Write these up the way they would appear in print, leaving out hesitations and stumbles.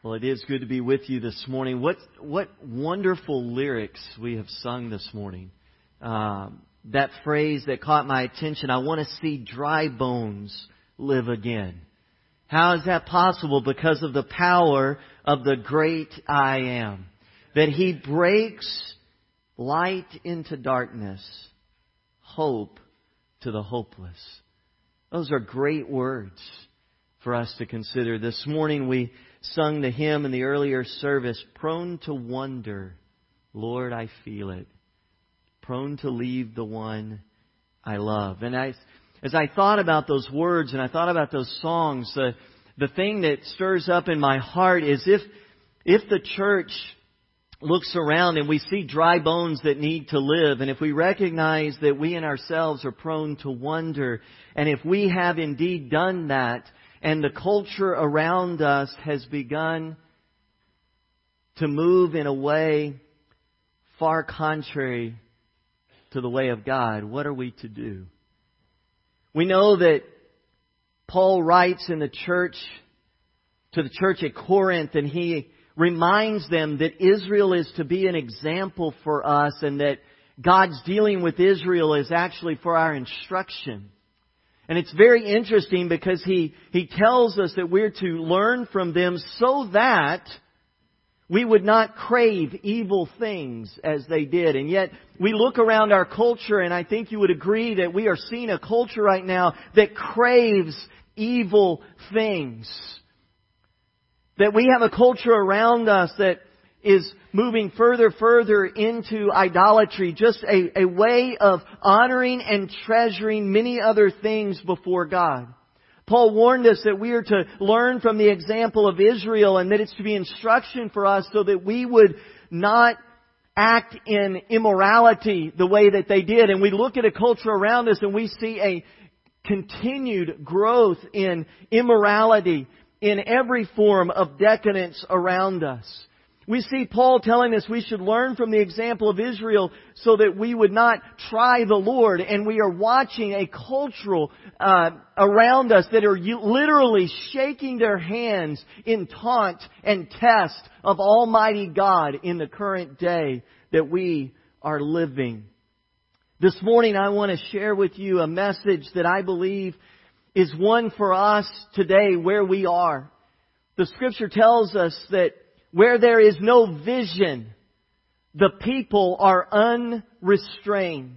Well, it is good to be with you this morning. What wonderful lyrics we have sung this morning. That phrase that caught my attention, I want to see dry bones live again. How is that possible? Because of the power of the great I Am. That He breaks light into darkness, hope to the hopeless. Those are great words for us to consider. This morning we sung the hymn in the earlier service, prone to wonder, Lord, I feel it. Prone to leave the one I love. And as I thought about those words and I thought about those songs, the thing that stirs up in my heart is if the church looks around and we see dry bones that need to live, and if we recognize that we in ourselves are prone to wonder, and if we have indeed done that, and the culture around us has begun to move in a way far contrary to the way of God, what are we to do? We know that Paul writes in the church, to the church at Corinth, and he reminds them that Israel is to be an example for us, and that God's dealing with Israel is actually for our instruction. And it's very interesting because he tells us that we're to learn from them so that we would not crave evil things as they did. And yet we look around our culture, and I think you would agree that we are seeing a culture right now that craves evil things. That we have a culture around us that is moving further into idolatry, just a way of honoring and treasuring many other things before God. Paul warned us that we are to learn from the example of Israel, and that it's to be instruction for us so that we would not act in immorality the way that they did. And we look at a culture around us and we see a continued growth in immorality, in every form of decadence around us. We see Paul telling us we should learn from the example of Israel so that we would not try the Lord. And we are watching a cultural around us that are literally shaking their hands in taunt and test of Almighty God in the current day that we are living. This morning I want to share with you a message that I believe is one for us today where we are. The Scripture tells us that where there is no vision, the people are unrestrained.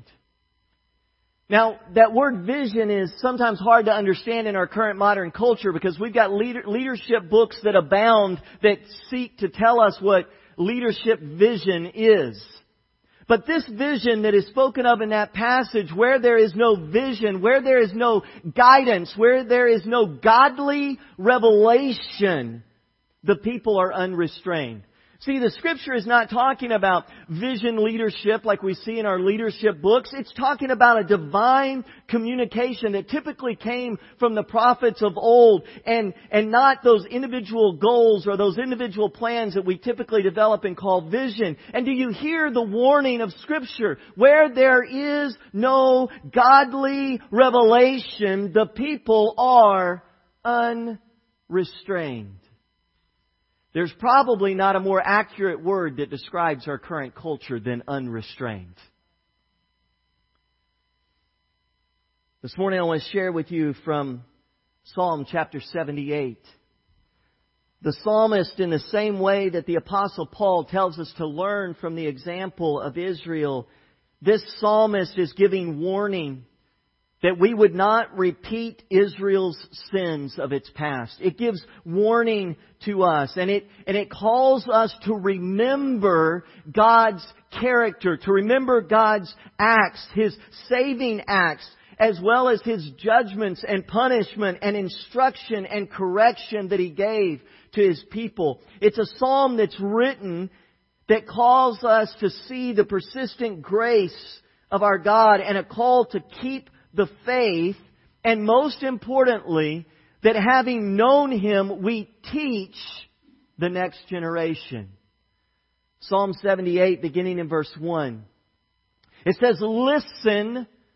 Now, that word vision is sometimes hard to understand in our current modern culture because we've got leadership books that abound that seek to tell us what leadership vision is. But this vision that is spoken of in that passage, where there is no vision, where there is no guidance, where there is no godly revelation, the people are unrestrained. See, the Scripture is not talking about vision leadership like we see in our leadership books. It's talking about a divine communication that typically came from the prophets of old and not those individual goals or those individual plans that we typically develop and call vision. And do you hear the warning of Scripture? Where there is no godly revelation, the people are unrestrained. There's probably not a more accurate word that describes our current culture than unrestrained. This morning I want to share with you from Psalm chapter 78. The psalmist, in the same way that the Apostle Paul tells us to learn from the example of Israel, this psalmist is giving warning that we would not repeat Israel's sins of its past. It gives warning to us, and it calls us to remember God's character, to remember God's acts, His saving acts, as well as His judgments and punishment and instruction and correction that He gave to His people. It's a psalm that's written that calls us to see the persistent grace of our God and a call to keep the faith, and most importantly, that having known Him, we teach the next generation. Psalm 78, beginning in verse 1. It says, "Listen,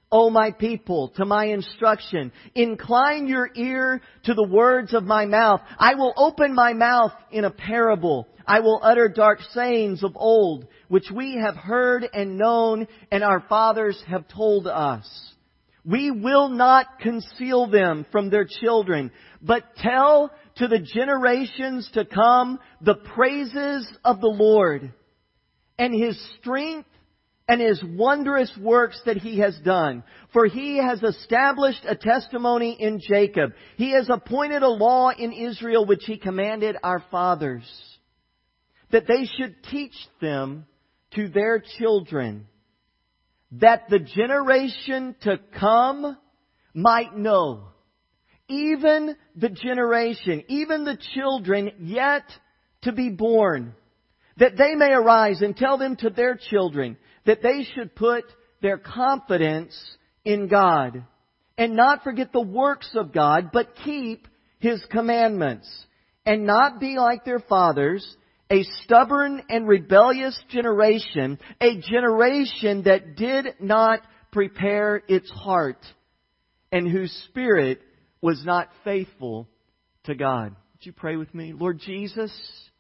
O my people, to my instruction. Incline your ear to the words of my mouth. I will open my mouth in a parable. I will utter dark sayings of old, which we have heard and known, and our fathers have told us. We will not conceal them from their children, but tell to the generations to come the praises of the Lord and His strength and His wondrous works that He has done. For He has established a testimony in Jacob. He has appointed a law in Israel which He commanded our fathers, that they should teach them to their children, that the generation to come might know, even the generation, even the children yet to be born, that they may arise and tell them to their children, that they should put their confidence in God and not forget the works of God, but keep His commandments and not be like their fathers, a stubborn and rebellious generation, a generation that did not prepare its heart and whose spirit was not faithful to God. Would you pray with me? Lord Jesus,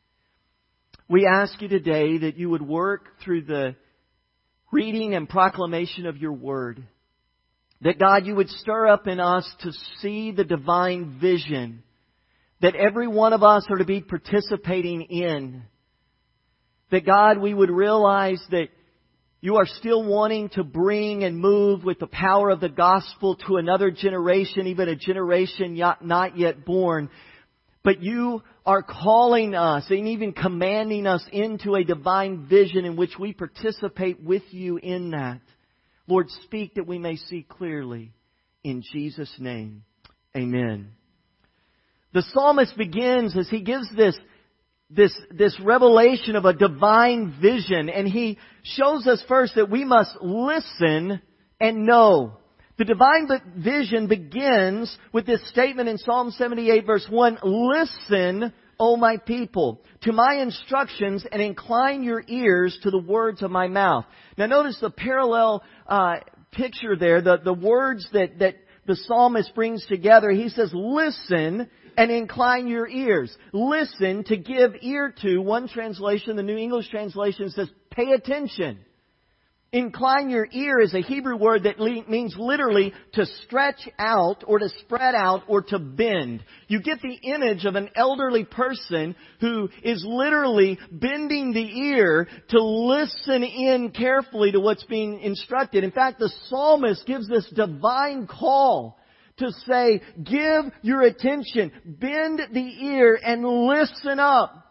we ask You today that You would work through the reading and proclamation of Your Word. That God, You would stir up in us to see the divine vision that every one of us are to be participating in. That God, we would realize that You are still wanting to bring and move with the power of the gospel to another generation, even a generation not yet born. But You are calling us and even commanding us into a divine vision in which we participate with You in that. Lord, speak that we may see clearly. In Jesus' name, amen. The psalmist begins as he gives this revelation of a divine vision, and he shows us first that we must listen and know. The divine vision begins with this statement in Psalm 78 verse 1, Listen, O my people, to my instructions and incline your ears to the words of my mouth. Now notice the parallel picture there, the words that the psalmist brings together. He says, listen and incline your ears. Listen, to give ear to. One translation, the New English translation, says, pay attention. Incline your ear is a Hebrew word that means literally to stretch out or to spread out or to bend. You get the image of an elderly person who is literally bending the ear to listen in carefully to what's being instructed. In fact, the psalmist gives this divine call to say, give your attention, bend the ear and listen up.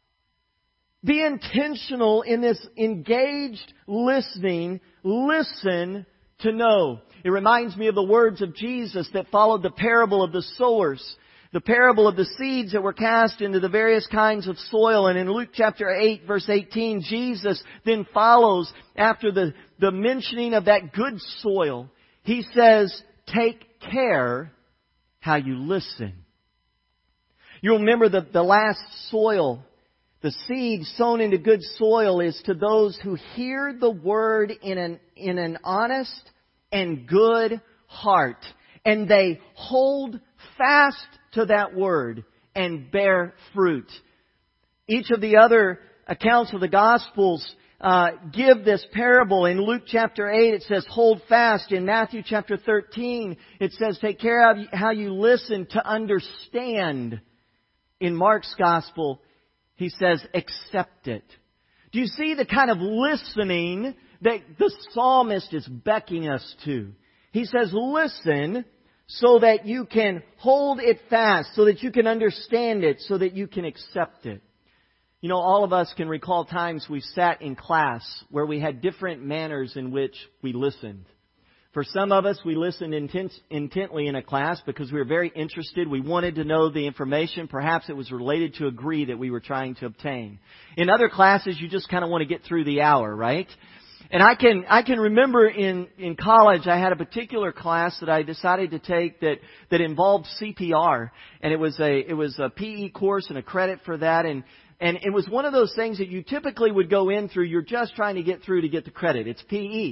Be intentional in this engaged listening. Listen to know. It reminds me of the words of Jesus that followed the parable of the sowers. The parable of the seeds that were cast into the various kinds of soil. And in Luke chapter 8 verse 18, Jesus then follows after the mentioning of that good soil. He says, take care how you listen. You'll remember the last soil. The seed sown into good soil is to those who hear the word in an honest and good heart. And they hold fast to that word and bear fruit. Each of the other accounts of the Gospels give this parable. In Luke chapter 8 it says hold fast. In Matthew chapter 13 it says take care of how you listen to understand. In Mark's Gospel he says, accept it. Do you see the kind of listening that the psalmist is beckoning us to? He says, listen so that you can hold it fast, so that you can understand it, so that you can accept it. You know, all of us can recall times we sat in class where we had different manners in which we listened. For some of us, we listened intently in a class because we were very interested. We wanted to know the information. Perhaps it was related to a degree that we were trying to obtain. In other classes, you just kind of want to get through the hour, right? And I can remember in college, I had a particular class that I decided to take that involved CPR. And it was a PE course and a credit for that. And it was one of those things that you typically would go in through. You're just trying to get through to get the credit. It's PE.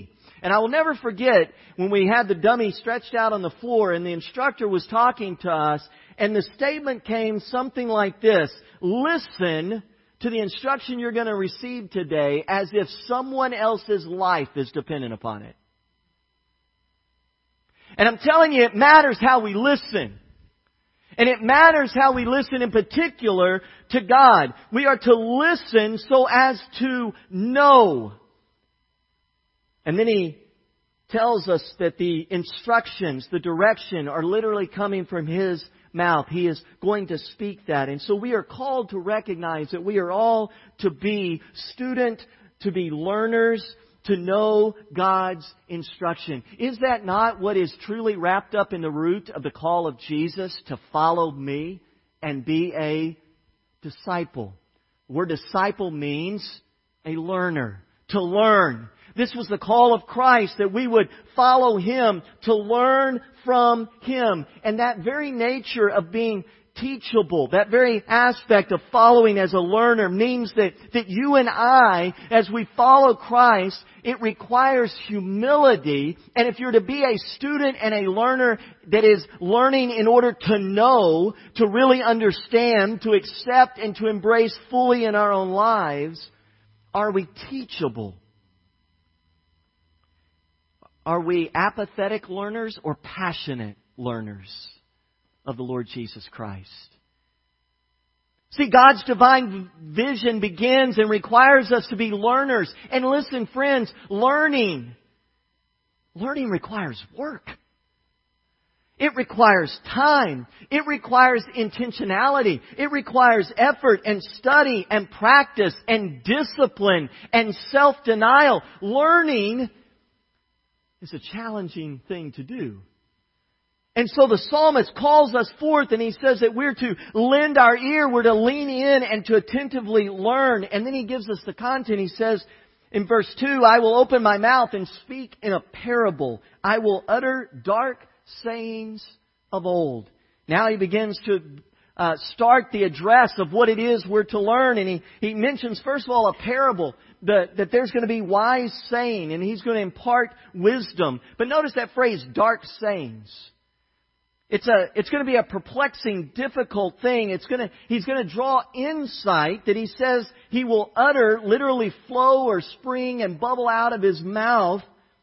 And I will never forget when we had the dummy stretched out on the floor and the instructor was talking to us, and the statement came something like this: listen to the instruction you're going to receive today as if someone else's life is dependent upon it. And I'm telling you, it matters how we listen. And it matters how we listen in particular to God. We are to listen so as to know. And then He tells us that the instructions, the direction are literally coming from His mouth. He is going to speak that. And so we are called to recognize that we are all to be to be learners, to know God's instruction. Is that not what is truly wrapped up in the root of the call of Jesus to follow me and be a disciple? The word disciple means a learner, to learn. This was the call of Christ, that we would follow Him, to learn from Him. And that very nature of being teachable, that very aspect of following as a learner means that you and I, as we follow Christ, it requires humility. And if you're to be a student and a learner that is learning in order to know, to really understand, to accept and to embrace fully in our own lives, are we teachable? Are we apathetic learners or passionate learners of the Lord Jesus Christ? See, God's divine vision begins and requires us to be learners. And listen, friends, learning requires work. It requires time. It requires intentionality. It requires effort and study and practice and discipline and self-denial. Learning is a challenging thing to do. And so the psalmist calls us forth and he says that we're to lend our ear, we're to lean in and to attentively learn. And then he gives us the content. He says in verse 2, I will open my mouth and speak in a parable. I will utter dark sayings of old. Now he begins to start the address of what it is we're to learn. And he mentions, first of all, a parable. That there's going to be wise saying, and he's going to impart wisdom. But notice that phrase, dark sayings. It's going to be a perplexing, difficult thing. He's going to draw insight that he says he will utter, literally flow or spring and bubble out of his mouth,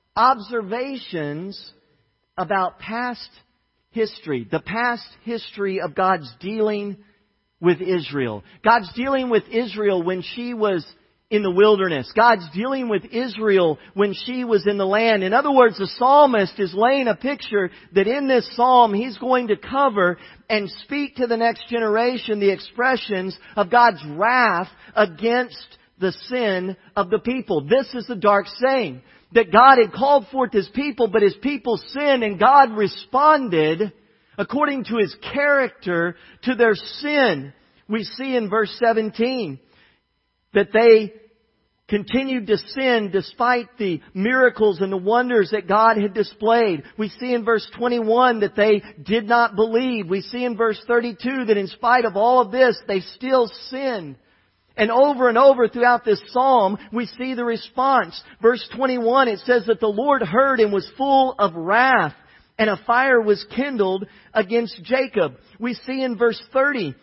observations about past history, the past history of God's dealing with Israel. God's dealing with Israel when she was in the wilderness. God's dealing with Israel when she was in the land. In other words, the psalmist is laying a picture that in this psalm he's going to cover and speak to the next generation the expressions of God's wrath against the sin of the people. This is the dark saying, that God had called forth His people, but His people sinned, and God responded according to His character to their sin. We see in verse 17 that they continued to sin despite the miracles and the wonders that God had displayed. We see in verse 21 that they did not believe. We see in verse 32 that in spite of all of this, they still sinned. And over throughout this psalm, we see the response. Verse 21, it says that the Lord heard and was full of wrath, and a fire was kindled against Jacob. We see in verse 30,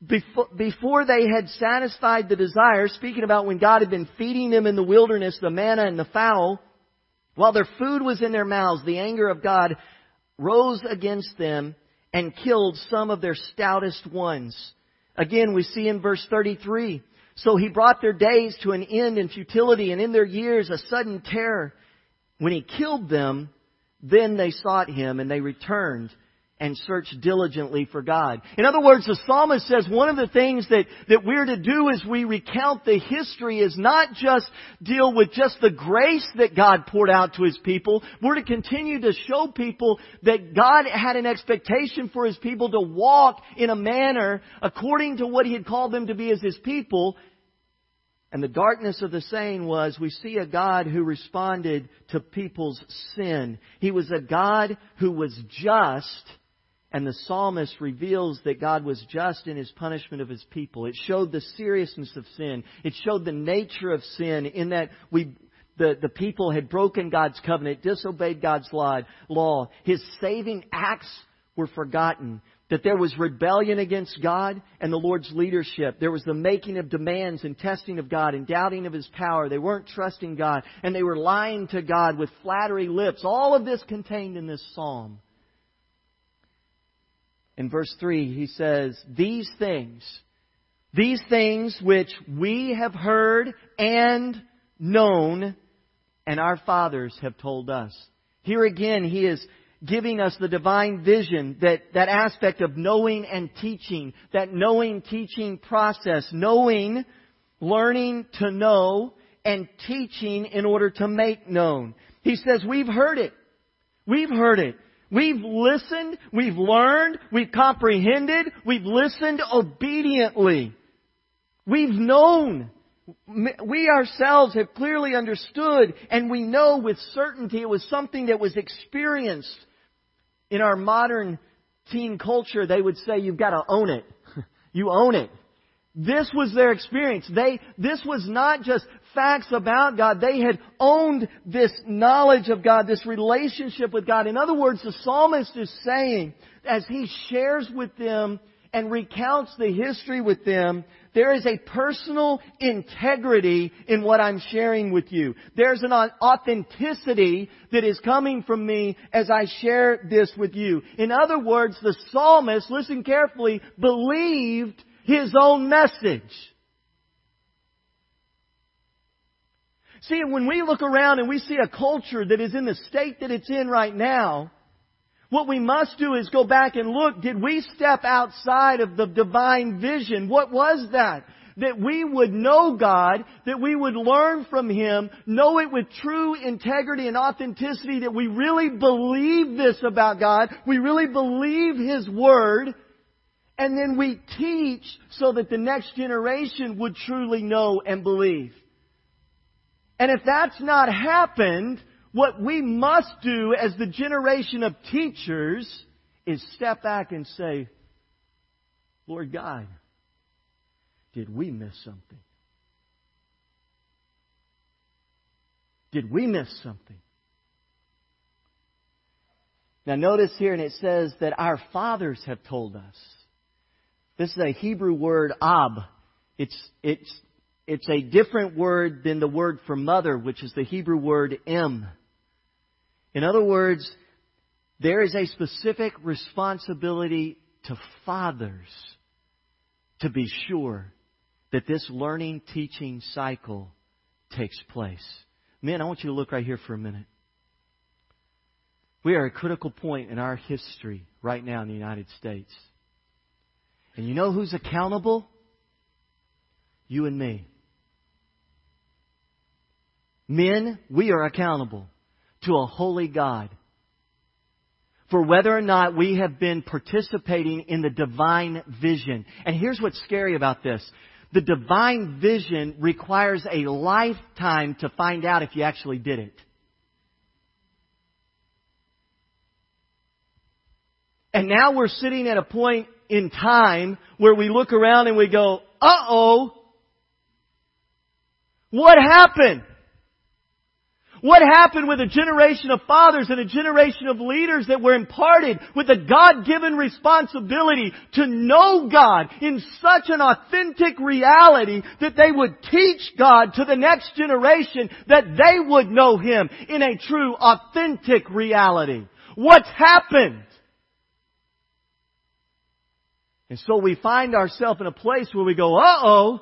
before they had satisfied the desire, speaking about when God had been feeding them in the wilderness, the manna and the fowl, while their food was in their mouths, the anger of God rose against them and killed some of their stoutest ones. Again, we see in verse 33, so He brought their days to an end in futility, and in their years a sudden terror. When He killed them, then they sought Him, and they returned and search diligently for God. In other words, the psalmist says one of the things that we're to do as we recount the history is not just deal with just the grace that God poured out to His people. We're to continue to show people that God had an expectation for His people to walk in a manner according to what He had called them to be as His people. And the darkness of the saying was, we see a God who responded to people's sin. He was a God who was just. And the psalmist reveals that God was just in His punishment of His people. It showed the seriousness of sin. It showed the nature of sin in that we the people had broken God's covenant, disobeyed God's law. His saving acts were forgotten. That there was rebellion against God and the Lord's leadership. There was the making of demands and testing of God and doubting of His power. They weren't trusting God, and they were lying to God with flattery lips. All of this contained in this psalm. In verse 3, he says, these things which we have heard and known, and our fathers have told us. Here again, he is giving us the divine vision, that aspect of knowing and teaching, that knowing, teaching process, knowing, learning to know, and teaching in order to make known. He says, we've heard it. We've heard it. We've listened, we've learned, we've comprehended, we've listened obediently. We've known. We ourselves have clearly understood, and we know with certainty it was something that was experienced. In our modern teen culture, they would say you've got to own it. You own it. This was their experience. This was not just facts about God. They had owned this knowledge of God, this relationship with God. In other words, the psalmist is saying, as he shares with them and recounts the history with them, there is a personal integrity in what I'm sharing with you. There's an authenticity that is coming from me as I share this with you. In other words, the psalmist, listen carefully, believed his own message. See, when we look around and we see a culture that is in the state that it's in right now, what we must do is go back and look, did we step outside of the divine vision? What was that? That we would know God, that we would learn from Him, know it with true integrity and authenticity, that we really believe this about God, we really believe His Word, and then we teach so that the next generation would truly know and believe. And if that's not happened, what we must do as the generation of teachers is step back and say, Lord God, did we miss something? Did we miss something? Now notice here, and it says that our fathers have told us. This is a Hebrew word, ab. It's a different word than the word for mother, which is the Hebrew word em. In other words, there is a specific responsibility to fathers to be sure that this learning, teaching cycle takes place. Men, I want you to look right here for a minute. We are at a critical point in our history right now in the United States. And you know who's accountable? You and me. Men, we are accountable to a holy God for whether or not we have been participating in the divine vision. And here's what's scary about this. The divine vision requires a lifetime to find out if you actually did it. And now we're sitting at a point in time where we look around and we go, uh-oh, what happened? What happened with a generation of fathers and a generation of leaders that were imparted with a God-given responsibility to know God in such an authentic reality that they would teach God to the next generation, that they would know Him in a true, authentic reality? What's happened? And so we find ourselves in a place where we go, uh-oh.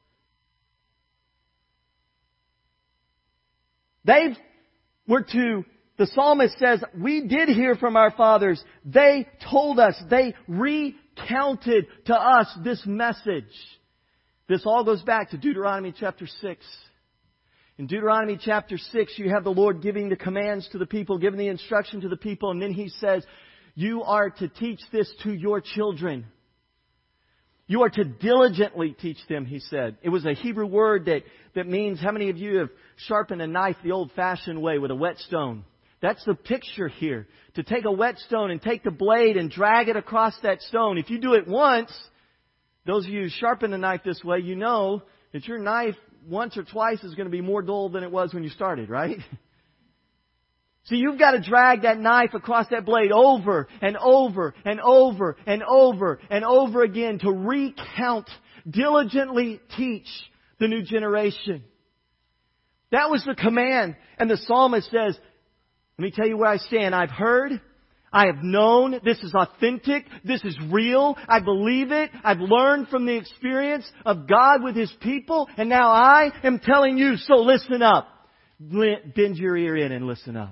The psalmist says, we did hear from our fathers. They told us, they recounted to us this message. This all goes back to Deuteronomy chapter 6. In Deuteronomy chapter 6, you have the Lord giving the commands to the people, giving the instruction to the people, and then He says, you are to teach this to your children. You are to diligently teach them, He said. It was a Hebrew word that means, how many of you have sharpened a knife the old-fashioned way with a whetstone? That's the picture here. To take a whetstone and take the blade and drag it across that stone. If you do it once, those of you who sharpen the knife this way, you know that your knife once or twice is going to be more dull than it was when you started, right? So you've got to drag that knife across that blade over and over and over and over and over again to recount, diligently teach the new generation. That was the command. And the psalmist says, let me tell you where I stand. I've heard, I have known, this is authentic, this is real, I believe it, I've learned from the experience of God with His people, and now I am telling you, so listen up. Bend your ear in and listen up.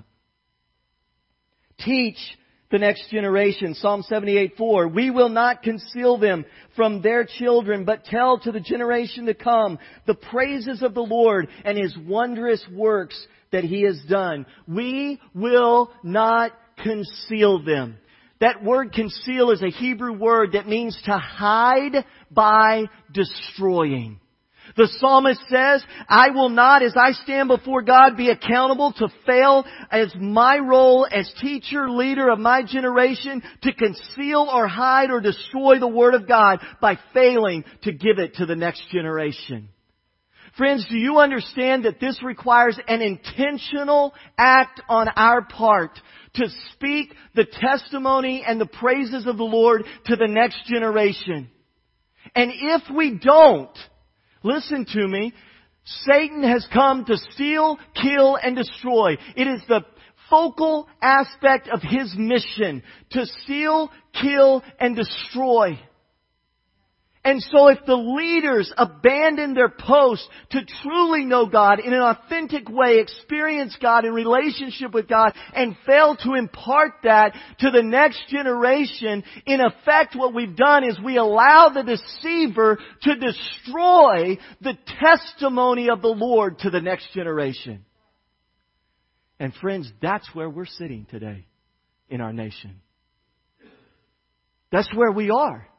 Teach the next generation. Psalm 78:4. We will not conceal them from their children, but tell to the generation to come the praises of the Lord and His wondrous works that He has done. We will not conceal them. That word conceal is a Hebrew word that means to hide by destroying. The psalmist says, I will not, as I stand before God, be accountable to fail as my role as teacher, leader of my generation to conceal or hide or destroy the Word of God by failing to give it to the next generation. Friends, do you understand that this requires an intentional act on our part to speak the testimony and the praises of the Lord to the next generation? And if we don't, listen to me, Satan has come to steal, kill, and destroy. It is the focal aspect of his mission to steal, kill, and destroy. And so if the leaders abandon their post to truly know God in an authentic way, experience God in relationship with God, and fail to impart that to the next generation, in effect what we've done is we allow the deceiver to destroy the testimony of the Lord to the next generation. And friends, that's where we're sitting today in our nation. That's where we are.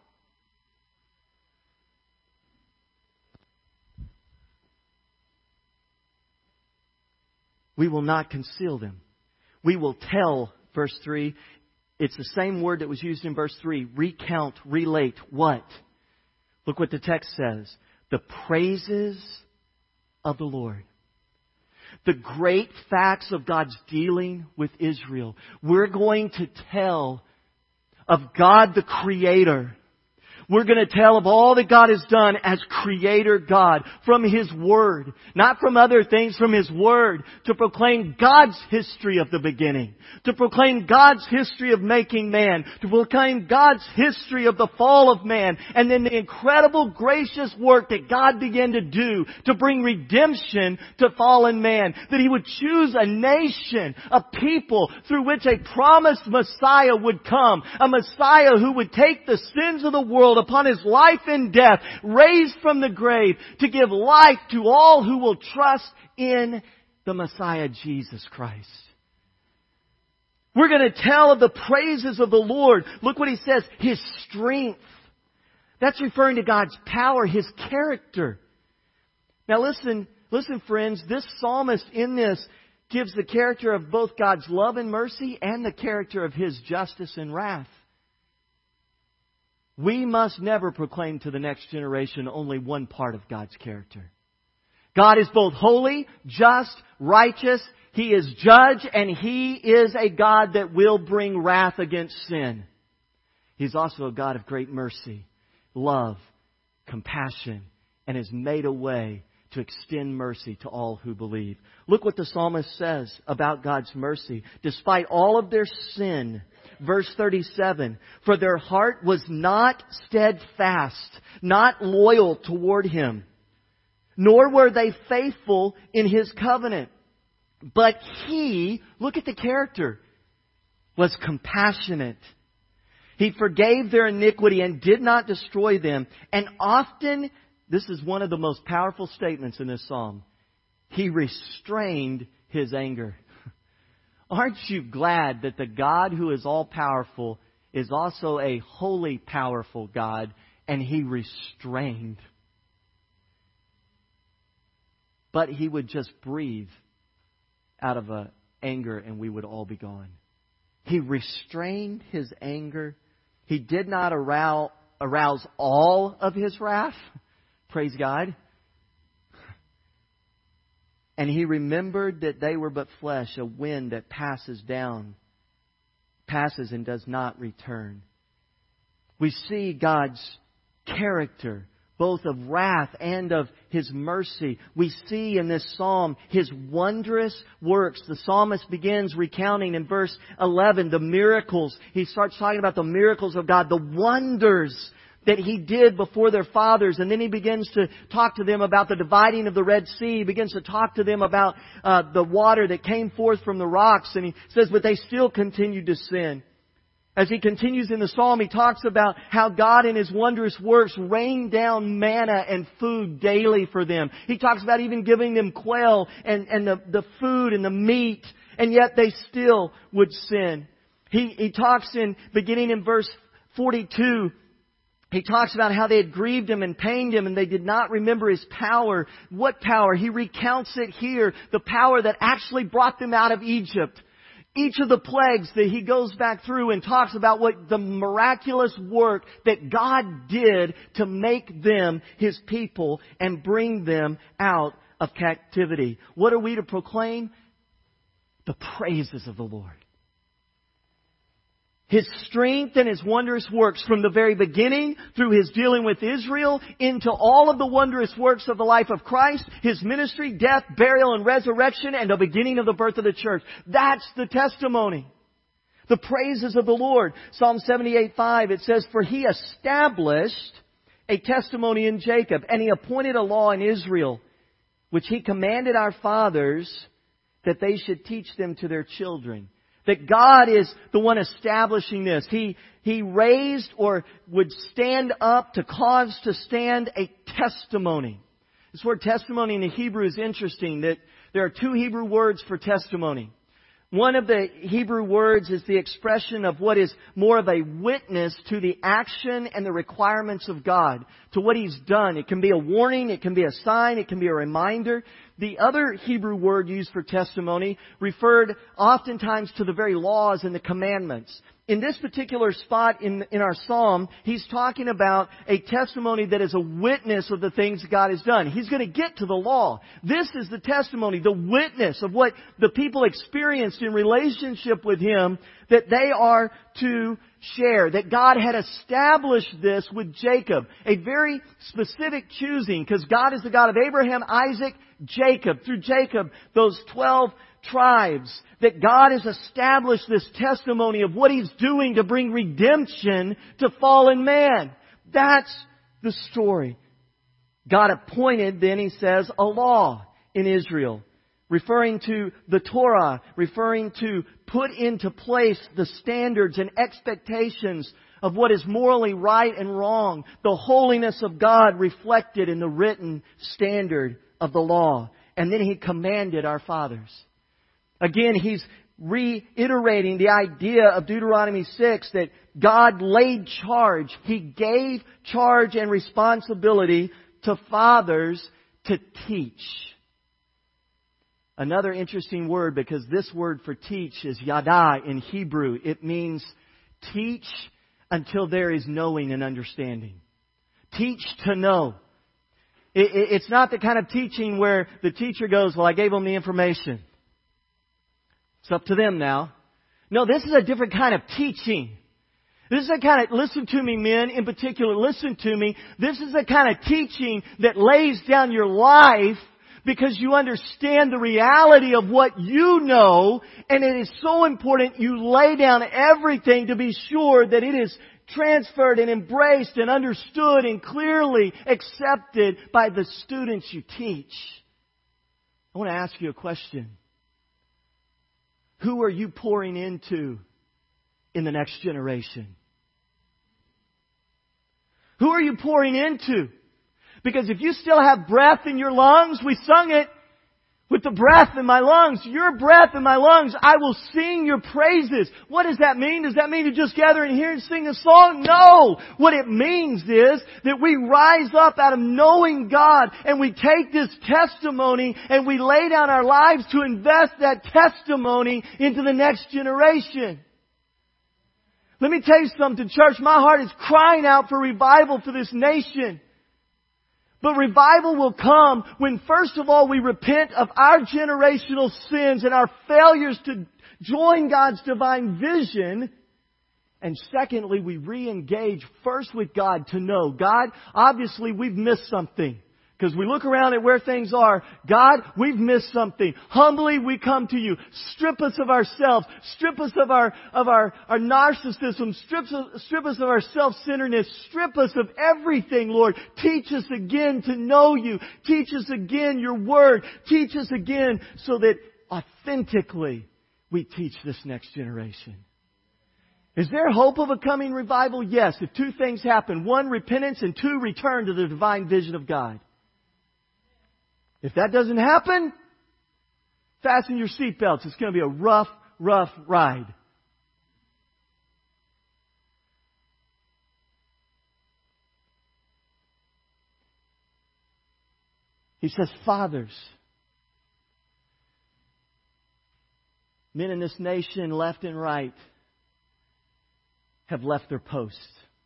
We will not conceal them. We will tell, verse 3. It's the same word that was used in verse 3. Recount, relate. What? Look what the text says. The praises of the Lord. The great facts of God's dealing with Israel. We're going to tell of God the Creator. We're going to tell of all that God has done as Creator God from His Word. Not from other things, from His Word. To proclaim God's history of the beginning. To proclaim God's history of making man. To proclaim God's history of the fall of man. And then the incredible gracious work that God began to do to bring redemption to fallen man. That He would choose a nation, a people through which a promised Messiah would come. A Messiah who would take the sins of the world upon His life and death, raised from the grave to give life to all who will trust in the Messiah Jesus Christ. We're going to tell of the praises of the Lord. Look what He says, His strength. That's referring to God's power, His character. Now listen friends, this psalmist in this gives the character of both God's love and mercy and the character of His justice and wrath. We must never proclaim to the next generation only one part of God's character. God is both holy, just, righteous. He is judge, and He is a God that will bring wrath against sin. He's also a God of great mercy, love, compassion, and has made a way to extend mercy to all who believe. Look what the psalmist says about God's mercy. Despite all of their sin, verse 37, for their heart was not steadfast, not loyal toward Him, nor were they faithful in His covenant. But He, look at the character, was compassionate. He forgave their iniquity and did not destroy them. And often, this is one of the most powerful statements in this psalm, He restrained His anger. Aren't you glad that the God who is all-powerful is also a holy, powerful God, and He restrained? But He would just breathe out of anger and we would all be gone. He restrained His anger. He did not arouse all of His wrath. Praise God. And He remembered that they were but flesh, a wind that passes and does not return. We see God's character, both of wrath and of His mercy. We see in this psalm His wondrous works. The psalmist begins recounting in verse 11 the miracles. He starts talking about the miracles of God, the wonders that He did before their fathers. And then he begins to talk to them about the dividing of the Red Sea. He begins to talk to them about the water that came forth from the rocks. And he says, but they still continued to sin. As he continues in the psalm, he talks about how God in His wondrous works rained down manna and food daily for them. He talks about even giving them quail and the food and the meat, and yet they still would sin. He talks beginning in verse 42, he talks about how they had grieved Him and pained Him and they did not remember His power. What power? He recounts it here. The power that actually brought them out of Egypt. Each of the plagues that he goes back through and talks about what the miraculous work that God did to make them His people and bring them out of captivity. What are we to proclaim? The praises of the Lord. His strength and His wondrous works from the very beginning through His dealing with Israel into all of the wondrous works of the life of Christ, His ministry, death, burial, and resurrection, and the beginning of the birth of the church. That's the testimony. The praises of the Lord. Psalm 78:5, it says, for He established a testimony in Jacob, and He appointed a law in Israel, which He commanded our fathers that they should teach them to their children. That God is the one establishing this. He raised or would stand up to cause to stand a testimony. This word testimony in the Hebrew is interesting. That there are two Hebrew words for testimony. One of the Hebrew words is the expression of what is more of a witness to the action and the requirements of God, to what He's done. It can be a warning, it can be a sign, it can be a reminder. The other Hebrew word used for testimony referred oftentimes to the very laws and the commandments. In this particular spot in our psalm, he's talking about a testimony that is a witness of the things God has done. He's going to get to the law. This is the testimony, the witness of what the people experienced in relationship with Him that they are to share. That God had established this with Jacob. A very specific choosing, because God is the God of Abraham, Isaac, Jacob. Through Jacob, those 12 tribes, that God has established this testimony of what He's doing to bring redemption to fallen man. That's the story. God appointed, then he says, a law in Israel, referring to the Torah, referring to put into place the standards and expectations of what is morally right and wrong, the holiness of God reflected in the written standard of the law. And then He commanded our fathers. Again, he's reiterating the idea of Deuteronomy 6 that God laid charge. He gave charge and responsibility to fathers to teach. Another interesting word, because this word for teach is yada in Hebrew. It means teach until there is knowing and understanding. Teach to know. It's not the kind of teaching where the teacher goes, well, I gave them the information. It's up to them now. No, this is a different kind of teaching. This is a kind of, listen to me men in particular, listen to me. This is a kind of teaching that lays down your life because you understand the reality of what you know, and it is so important you lay down everything to be sure that it is transferred and embraced and understood and clearly accepted by the students you teach. I want to ask you a question. Who are you pouring into in the next generation? Who are you pouring into? Because if you still have breath in your lungs, we sung it, with the breath in my lungs, your breath in my lungs, I will sing your praises. What does that mean? Does that mean to just gather in here and sing a song? No! What it means is that we rise up out of knowing God and we take this testimony and we lay down our lives to invest that testimony into the next generation. Let me tell you something, church. My heart is crying out for revival for this nation. But revival will come when, first of all, we repent of our generational sins and our failures to join God's divine vision. And secondly, we re-engage first with God to know, God, obviously we've missed something. Because we look around at where things are. God, we've missed something. Humbly we come to you. Strip us of ourselves. Strip us of our narcissism. Strip us of our self-centeredness. Strip us of everything, Lord. Teach us again to know you. Teach us again your word. Teach us again so that authentically we teach this next generation. Is there hope of a coming revival? Yes, if two things happen. One, repentance, and two, return to the divine vision of God. If that doesn't happen, fasten your seatbelts. It's going to be a rough, rough ride. He says, fathers, men in this nation, left and right, have left their posts.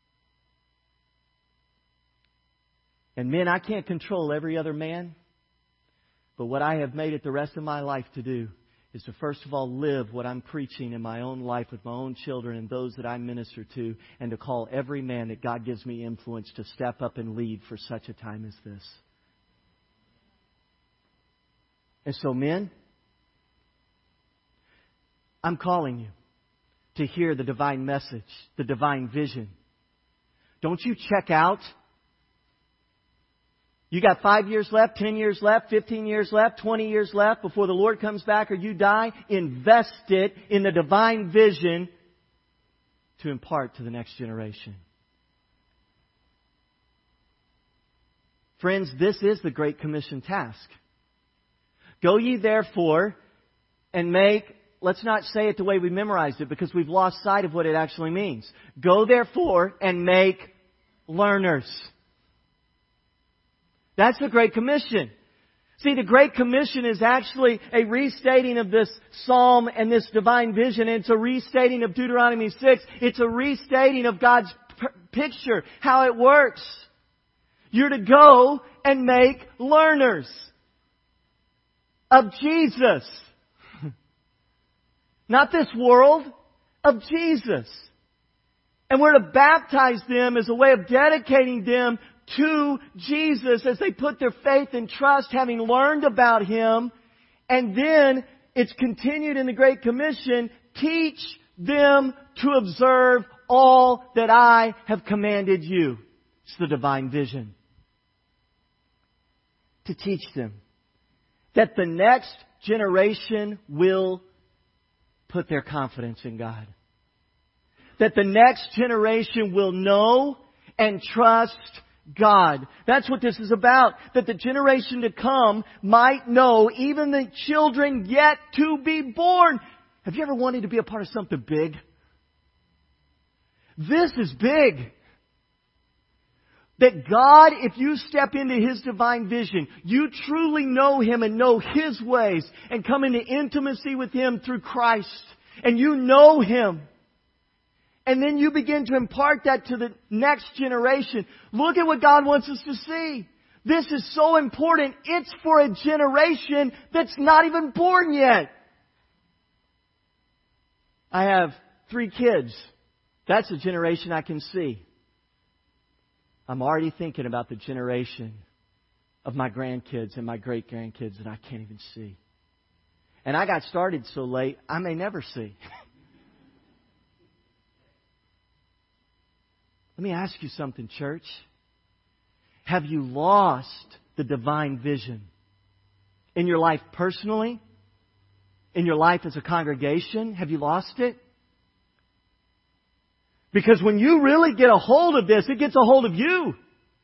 And men, I can't control every other man. But what I have made it the rest of my life to do is to first of all live what I'm preaching in my own life with my own children and those that I minister to, and to call every man that God gives me influence to step up and lead for such a time as this. And so, men, I'm calling you to hear the divine message, the divine vision. Don't you check out. You got 5 years left, 10 years left, 15 years left, 20 years left before the Lord comes back or you die. Invest it in the divine vision to impart to the next generation. Friends, this is the Great Commission task. Go ye therefore and make, let's not say it the way we memorized it because we've lost sight of what it actually means. Go therefore and make learners. That's the Great Commission. See, the Great Commission is actually a restating of this psalm and this divine vision. It's a restating of Deuteronomy 6. It's a restating of God's picture, how it works. You're to go and make learners of Jesus. Not this world, of Jesus. And we're to baptize them as a way of dedicating them to Jesus as they put their faith and trust, having learned about Him. And then it's continued in the Great Commission, teach them to observe all that I have commanded you. It's the divine vision. To teach them that the next generation will put their confidence in God. That the next generation will know and trust God. That's what this is about. That the generation to come might know, even the children yet to be born. Have you ever wanted to be a part of something big? This is big. That God, if you step into His divine vision, you truly know Him and know His ways and come into intimacy with Him through Christ. And you know Him. And then you begin to impart that to the next generation. Look at what God wants us to see. This is so important. It's for a generation that's not even born yet. I have 3 kids. That's a generation I can see. I'm already thinking about the generation of my grandkids and my great-grandkids that I can't even see. And I got started so late, I may never see. Let me ask you something, church. Have you lost the divine vision in your life personally? In your life as a congregation? Have you lost it? Because when you really get a hold of this, it gets a hold of you.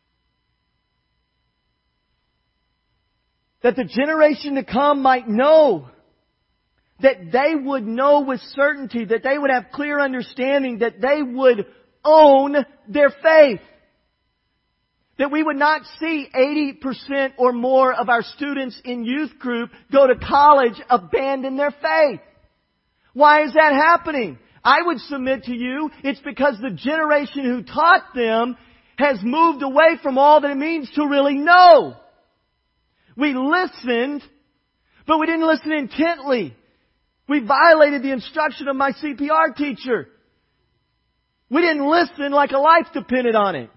That the generation to come might know. That they would know with certainty. That they would have clear understanding. That they would own their faith. That we would not see 80% or more of our students in youth group go to college, abandon their faith. Why is that happening? I would submit to you, it's because the generation who taught them has moved away from all that it means to really know. We listened, but we didn't listen intently. We violated the instruction of my CPR teacher. We didn't listen like a life depended on it.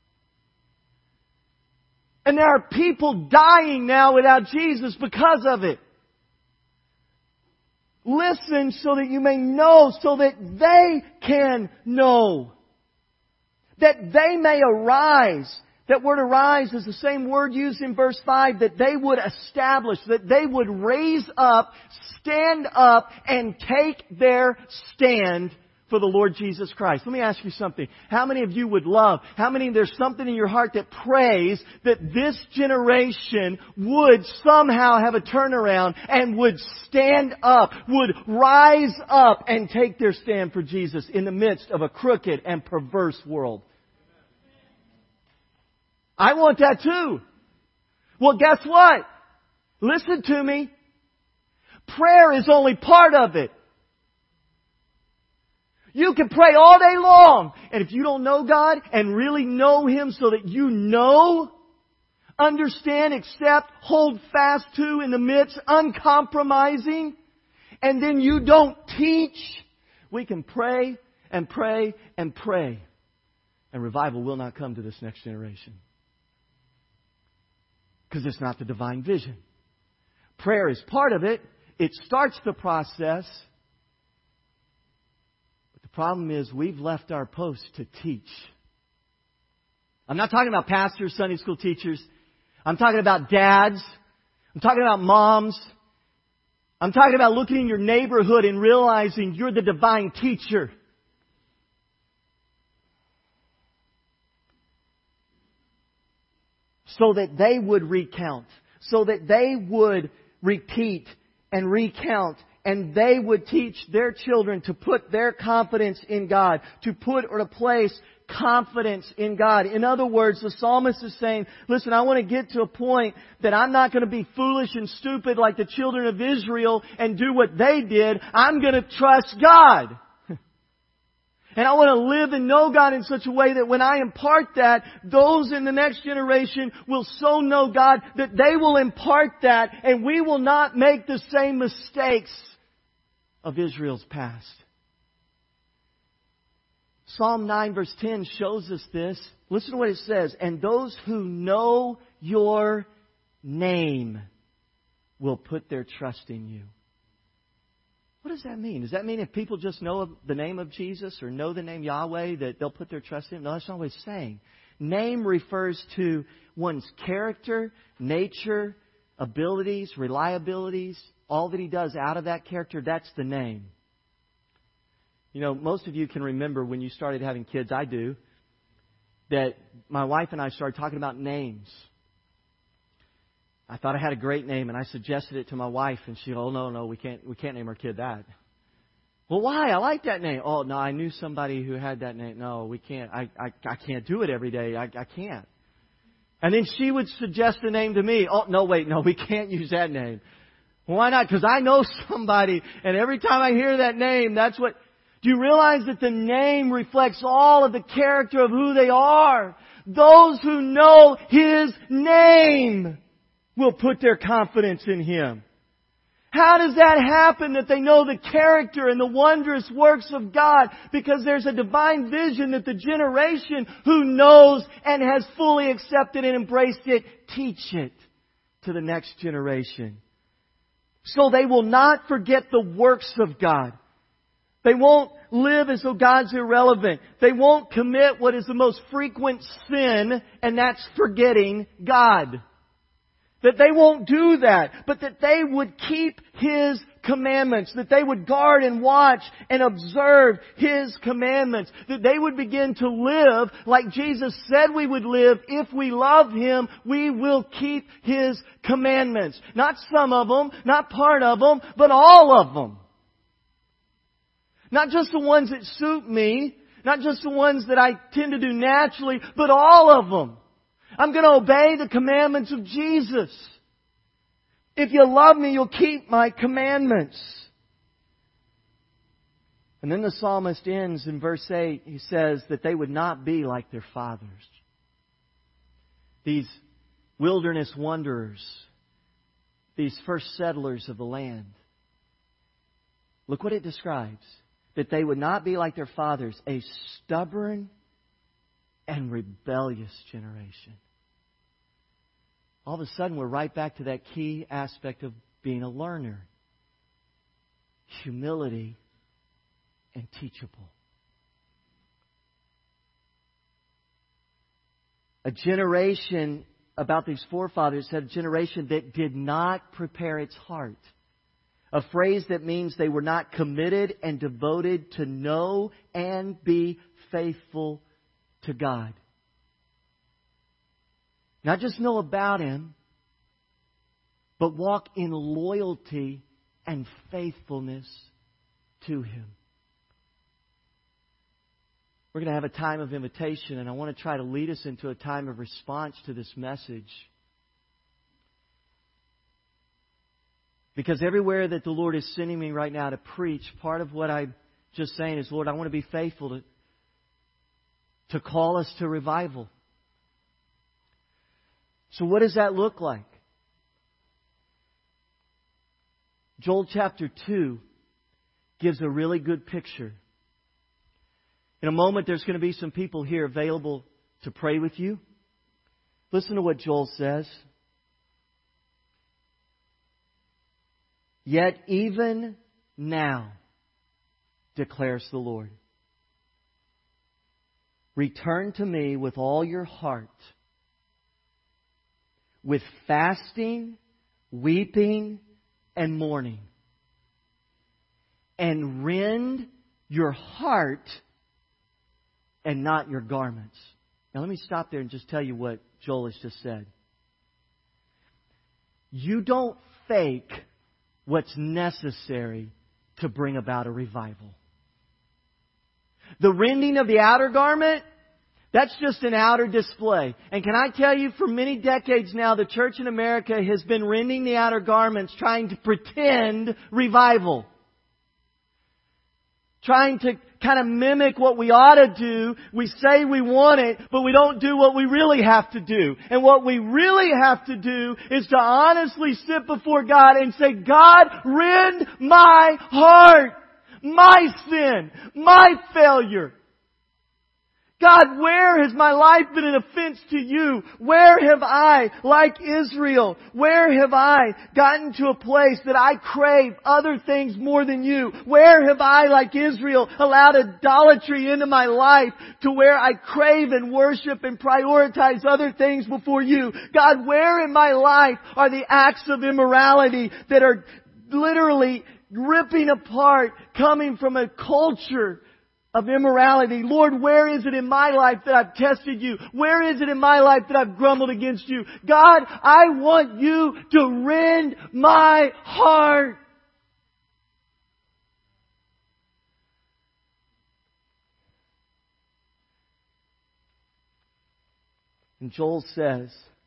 And there are people dying now without Jesus because of it. Listen so that you may know, so that they can know. That they may arise. That word arise is the same word used in verse 5, that they would establish, that they would raise up, stand up, and take their stand for the Lord Jesus Christ. Let me ask you something. How many of you would love, there's something in your heart that prays that this generation would somehow have a turnaround and would stand up, would rise up and take their stand for Jesus in the midst of a crooked and perverse world? I want that too. Well, guess what? Listen to me. Prayer is only part of it. You can pray all day long, and if you don't know God and really know Him so that you know, understand, accept, hold fast to in the midst, uncompromising, and then you don't teach, we can pray and pray and pray, and revival will not come to this next generation. Because it's not the divine vision. Prayer is part of it. It starts the process. But the problem is we've left our post to teach. I'm not talking about pastors, Sunday school teachers. I'm talking about dads. I'm talking about moms. I'm talking about looking in your neighborhood and realizing you're the divine teacher. So that they would recount. So that they would repeat and recount. And they would teach their children to put their confidence in God. To put or to place confidence in God. In other words, the psalmist is saying, listen, I want to get to a point that I'm not going to be foolish and stupid like the children of Israel and do what they did. I'm going to trust God. And I want to live and know God in such a way that when I impart that, those in the next generation will so know God that they will impart that, and we will not make the same mistakes of Israel's past. Psalm 9 verse 10 shows us this. Listen to what it says. And those who know your name will put their trust in you. What does that mean? Does that mean if people just know the name of Jesus or know the name Yahweh that they'll put their trust in Him? No, that's not what it's saying. Name refers to one's character, nature, abilities, reliabilities, all that He does out of that character. That's the name. You know, most of you can remember when you started having kids, I do, that my wife and I started talking about names. I thought I had a great name, and I suggested it to my wife, and she, oh, no, we can't name our kid that. Well, why? I like that name. Oh, no, I knew somebody who had that name. No, we can't. I can't do it every day. I can't. And then she would suggest a name to me. Oh, no, wait, no, we can't use that name. Well, why not? Because I know somebody, and every time I hear that name, that's what... Do you realize that the name reflects all of the character of who they are? Those who know His name will put their confidence in Him. How does that happen, that they know the character and the wondrous works of God? Because there's a divine vision that the generation who knows and has fully accepted and embraced it, teach it to the next generation. So they will not forget the works of God. They won't live as though God's irrelevant. They won't commit what is the most frequent sin, and that's forgetting God. That they won't do that, but that they would keep His commandments, that they would guard and watch and observe His commandments, that they would begin to live like Jesus said we would live. If we love Him, we will keep His commandments. Not some of them, not part of them, but all of them. Not just the ones that suit me, not just the ones that I tend to do naturally, but all of them. I'm going to obey the commandments of Jesus. If you love me, you'll keep my commandments. And then the psalmist ends in verse 8. He says that they would not be like their fathers. these wilderness wanderers, these first settlers of the land. Look what it describes. That they would not be like their fathers, a stubborn and rebellious generation. All of a sudden, we're right back to that key aspect of being a learner. Humility and teachable. A generation, about these forefathers, said a generation that did not prepare its heart. A phrase that means they were not committed and devoted to know and be faithful to God. Not just know about Him, but walk in loyalty and faithfulness to Him. We're going to have a time of invitation, and I want to try to lead us into a time of response to this message. Because everywhere that the Lord is sending me right now to preach, part of what I'm just saying is, Lord, I want to be faithful to call us to revival. So what does that look like? Joel chapter 2 gives a really good picture. In a moment, there's going to be some people here available to pray with you. Listen to what Joel says. Yet even now, declares the Lord, return to me with all your heart, with fasting, weeping, and mourning, and rend your heart and not your garments. Now let me stop there and just tell you what Joel has just said. You don't fake what's necessary to bring about a revival. The rending of the outer garment, that's just an outer display. And can I tell you, for many decades now, the church in America has been rending the outer garments, trying to pretend revival. Trying to kind of mimic what we ought to do. We say we want it, but we don't do what we really have to do. And what we really have to do is to honestly sit before God and say, God, rend my heart, my sin, my failure. God, where has my life been an offense to You? Where have I, like Israel, where have I gotten to a place that I crave other things more than You? Where have I, like Israel, allowed idolatry into my life to where I crave and worship and prioritize other things before You? God, where in my life are the acts of immorality that are literally ripping apart, coming from a culture of immorality? Lord, where is it in my life that I've tested You? Where is it in my life that I've grumbled against You? God, I want You to rend my heart. And Joel says,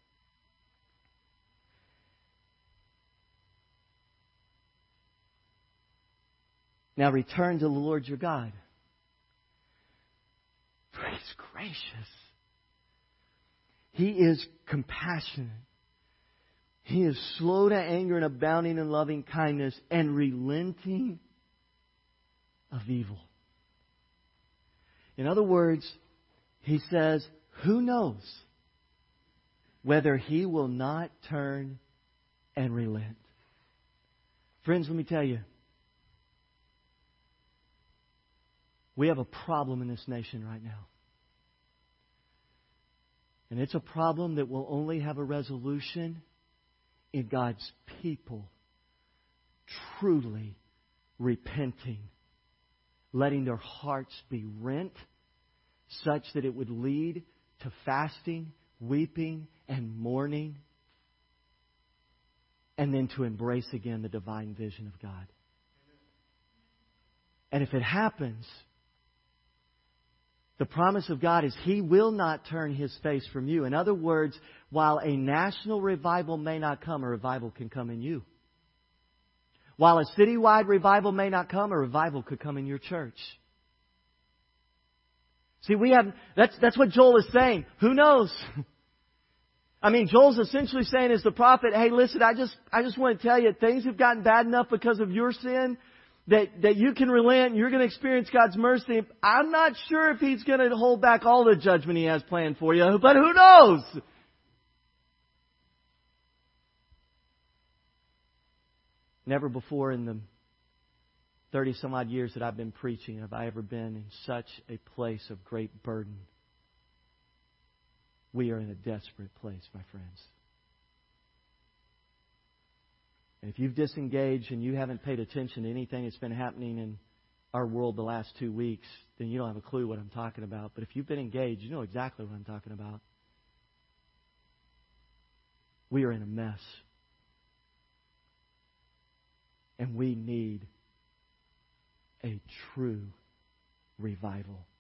now return to the Lord your God. For He's gracious. He is compassionate. He is slow to anger and abounding in loving kindness and relenting of evil. In other words, He says, who knows whether He will not turn and relent. Friends, let me tell you, we have a problem in this nation right now. And it's a problem that will only have a resolution in God's people truly repenting, letting their hearts be rent such that it would lead to fasting, weeping, and mourning, and then to embrace again the divine vision of God. And if it happens, the promise of God is He will not turn His face from you. In other words, while a national revival may not come, a revival can come in you. While a citywide revival may not come, a revival could come in your church. See, that's what Joel is saying. Who knows? I mean, Joel's essentially saying as the prophet, hey, listen, I just want to tell you, things have gotten bad enough because of your sin that you can relent and you're going to experience God's mercy. I'm not sure if He's going to hold back all the judgment He has planned for you, but who knows? Never before in the 30-some-odd years that I've been preaching have I ever been in such a place of great burden. We are in a desperate place, my friends. And if you've disengaged and you haven't paid attention to anything that's been happening in our world the last 2 weeks, then you don't have a clue what I'm talking about. But if you've been engaged, you know exactly what I'm talking about. We are in a mess. And we need a true revival.